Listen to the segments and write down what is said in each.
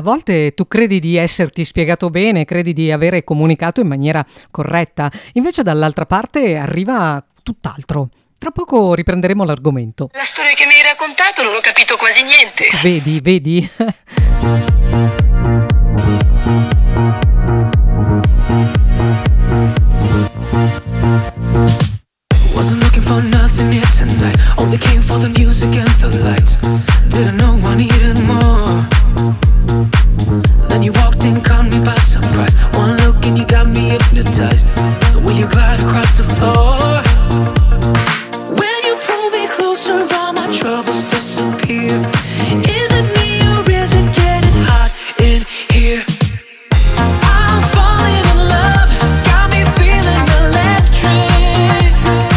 volte tu credi di esserti spiegato bene, credi di avere comunicato in maniera corretta, invece dall'altra parte arriva tutt'altro. Tra poco riprenderemo l'argomento. La storia che mi hai raccontato non ho capito quasi niente. Vedi? Wasn't looking for nothing here tonight. Only came for the music and the lights. Didn't know I needed more. Then you walked in, caught me by surprise. One look and you got me hypnotized. The way you glide across the floor. When you pull me closer, all my troubles disappear. Is it me or is it getting hot in here? I'm falling in love, got me feeling electric.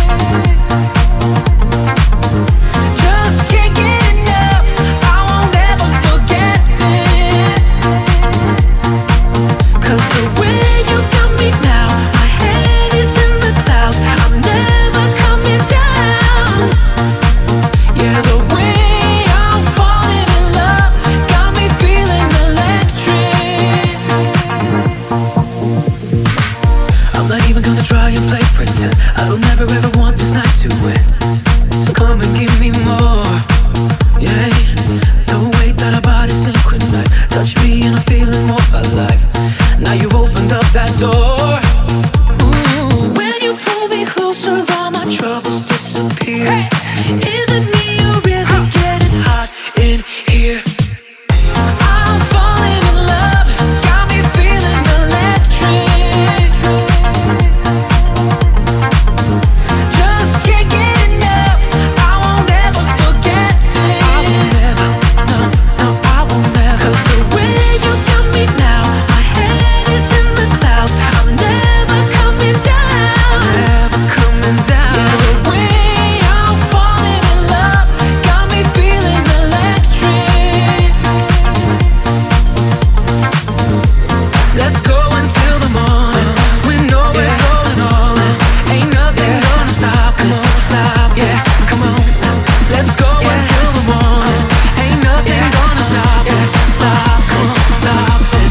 Just can't get enough, I won't ever forget this. 'Cause the way you got me now, my head is in the clouds, I'm never coming down. Yeah, the way I'm falling in love got me feeling electric. I'm not even gonna try and play pretend. I don't ever ever want this night to end. So come and give me more. Yeah, the way that our bodies synchronize. Touch me and I'm feeling more alive. Now you've opened up that door. Ooh. When you pull me closer, all my troubles disappear. Is it me or is it getting hot in here? I'm falling in love, got me feeling electric. Just can't get enough, I won't ever forget this. I won't ever, no, I won't ever. 'Cause the way you got me now, my head is in the clouds, I'm never coming down. Never coming down. Yeah, the way I'm falling in love got me feeling electric. Let's go until the morning. We know we're going all in. Ain't nothing gonna stop us. Stop us. Come on. Let's go until the morning. Ain't nothing gonna stop us. Stop us. Stop this.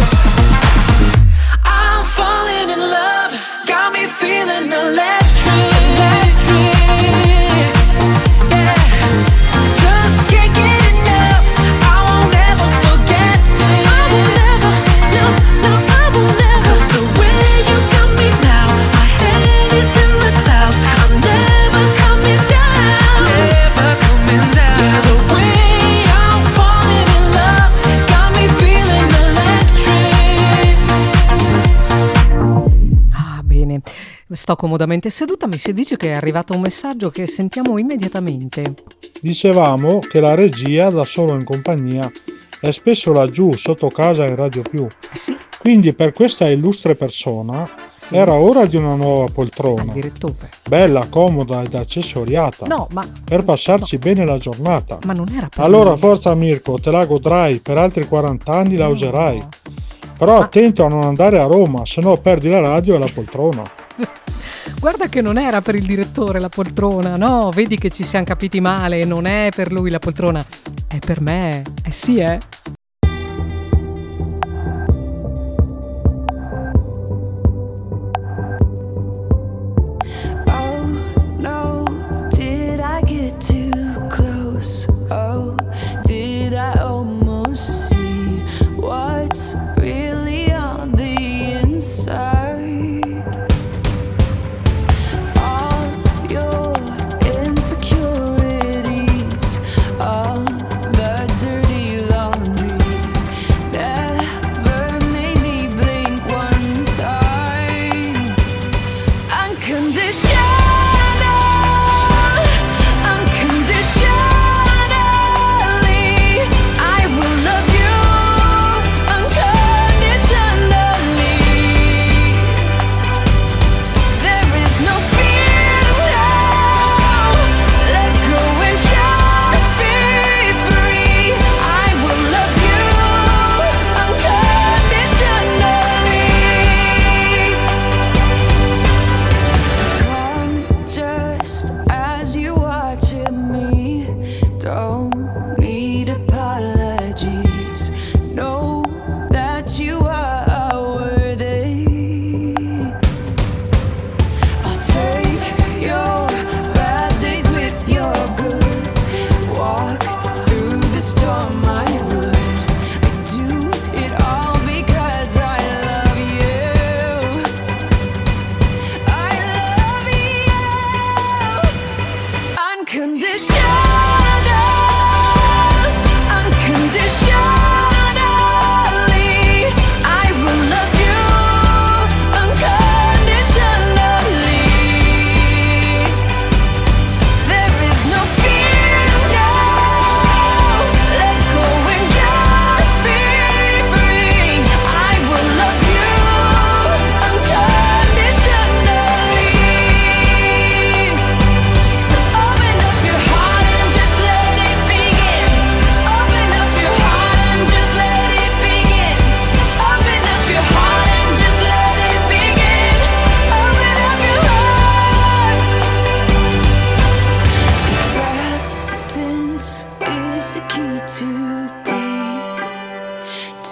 I'm falling in love. Got me feeling electric. Yeah. Just can't get enough. I won't ever forget this. I won't ever, no, I won't ever. 'Cause the way you got me now, my head is in the clouds, I'm never coming down. Never coming down. Yeah, the way I'm falling in love got me feeling electric. Ah, bene. Sto comodamente seduta, mi si dice che è arrivato un messaggio che sentiamo immediatamente. Dicevamo che la regia da solo in compagnia è spesso laggiù sotto casa in Radio Più. Sì, Quindi per questa illustre persona sì. era ora di una nuova Al poltrona, direttore. bella, comoda ed accessoriata, No, ma per passarci bene la giornata. ma non era per Allora me. forza Mirko, te la godrai, per altri 40 anni la No. userai. Però Ma- attento a non andare a Roma, se no perdi la radio e la poltrona. Guarda che non era per il direttore la poltrona, no, vedi che ci siamo capiti male, non è per lui la poltrona, è per me, sì, Oh no, did I get too close? Oh, did I almost see what's really on the inside? All your insecurities, all the dirty laundry.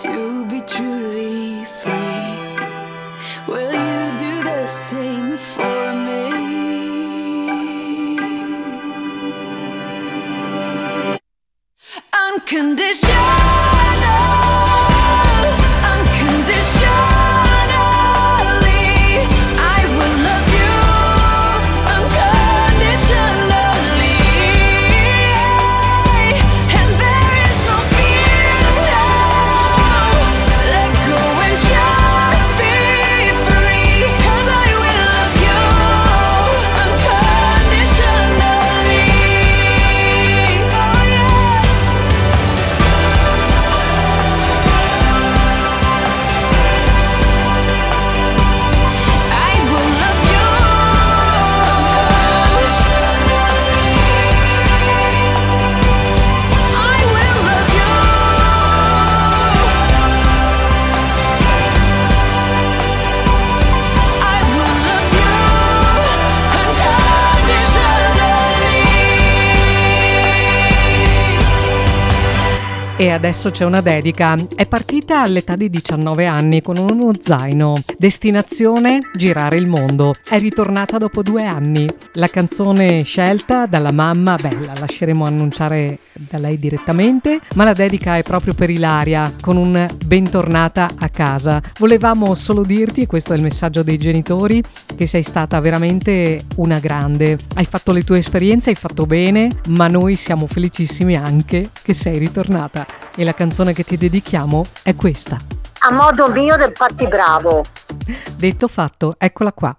to be truly free. Will you do the same for me? Unconditional, unconditionally, I will love you unconditionally, and there is no fear now. Let go and just be free, 'cause I will love you unconditionally. Oh yeah. I will love you unconditionally. I will love you. I will love you unconditionally. E adesso c'è una dedica. È partita all'età di 19 anni con uno zaino. Destinazione: girare il mondo. È ritornata dopo 2 anni. La canzone scelta dalla mamma, la lasceremo annunciare da lei direttamente, ma la dedica è proprio per Ilaria, con un bentornata a casa. Volevamo solo dirti, e questo è il messaggio dei genitori, che sei stata veramente una grande. Hai fatto le tue esperienze, hai fatto bene, ma noi siamo felicissimi anche che sei ritornata. E la canzone che ti dedichiamo è questa. A modo mio del Patti Bravo. Detto fatto, eccola qua.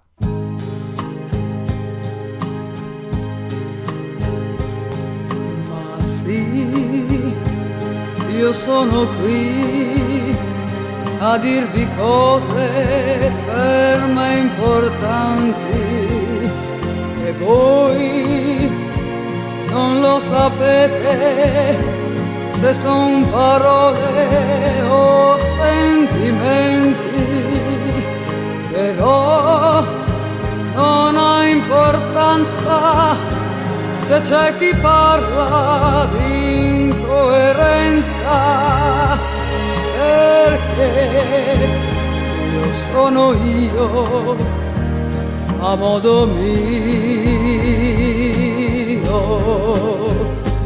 Ma sì, io sono qui a dirvi cose per me importanti e voi non lo sapete se son parole o sentimenti, però non ha importanza se c'è chi parla di incoerenza, perché io sono io a modo mio.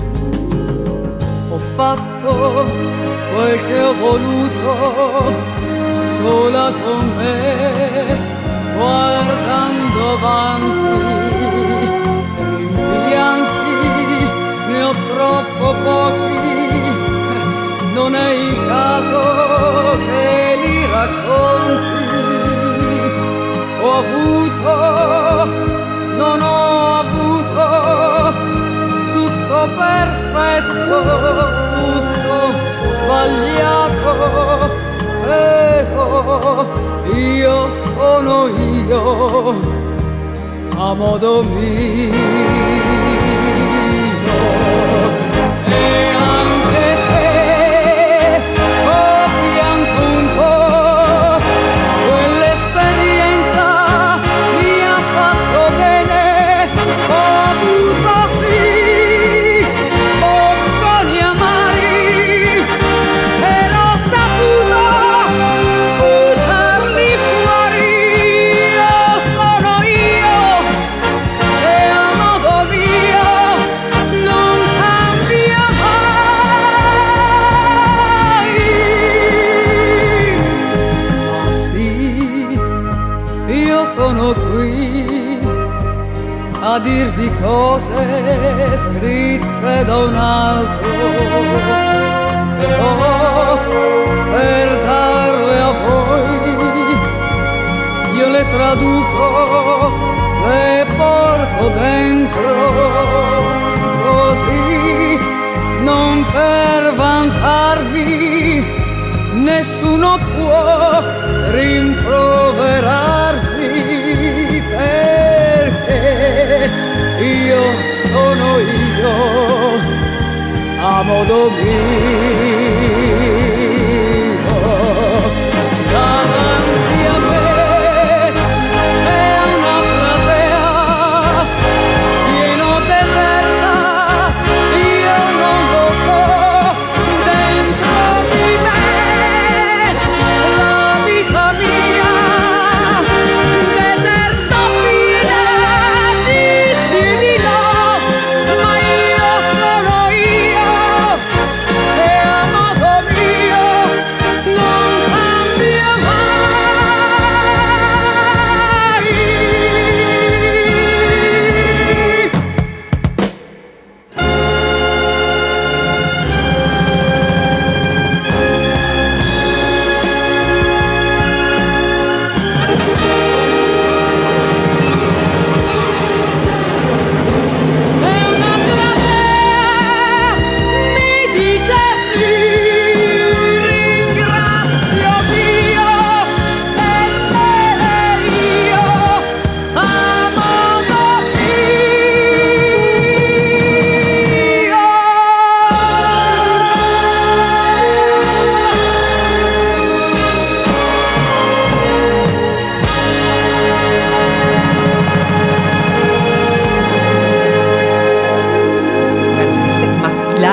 Ho fatto quel che ho voluto sola con me, guardando avanti. Rimpianti ne ho troppo pochi, non è il caso che li racconti. Ho avuto, non ho avuto tutto perfetto, tutto sbagliato, però io sono io a modo mio. E anche se ho pianto un po', quell'esperienza mi ha fatto bene. Ho avuto sì bocconi amari, però ho saputo sputarli fuori. Io sono io e a modo mio non cambia mai. Ma sì, io sono qui a dirvi cose scritte da un altro, però per darle a voi io le traduco, le porto dentro, così non per vantarmi nessuno può rimproverarmi, perché io sono io a modo mio. Davanti a me c'è una platea pieno deserta, io non lo so, dentro di me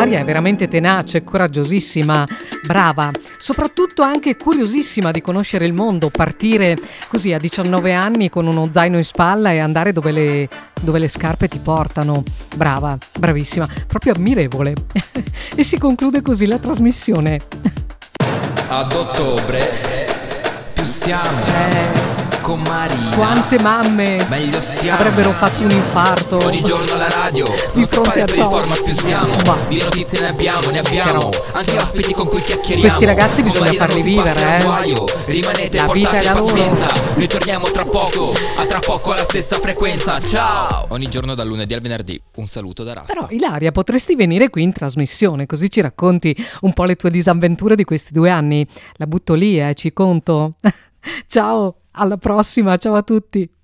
Ilaria è veramente tenace, coraggiosissima, brava, soprattutto anche curiosissima di conoscere il mondo, partire così a 19 anni con uno zaino in spalla e andare dove le scarpe ti portano. Brava, bravissima, proprio ammirevole. E si conclude così la trasmissione. Ad ottobre più siamo con Marina. Quante mamme Meglio stiamo. avrebbero fatto un infarto Ogni giorno alla radio di non fronte scappare a per ciò. il format più siamo. Ma Di notizie ne abbiamo. Però, Anche sì. ospiti con cui chiacchieriamo. Questi ragazzi bisogna Con Marina farli non si vivere, passa un guaio. Rimanete La vita è portati la loro. pazienza. Noi torniamo tra poco. A tra poco alla stessa frequenza. Ciao. Ogni giorno dal lunedì al venerdì. Un saluto da Raspa. Però Ilaria, potresti venire qui in trasmissione, così ci racconti un po' le tue disavventure di questi 2 anni. La butto lì, ci conto. Ciao, alla prossima, ciao a tutti.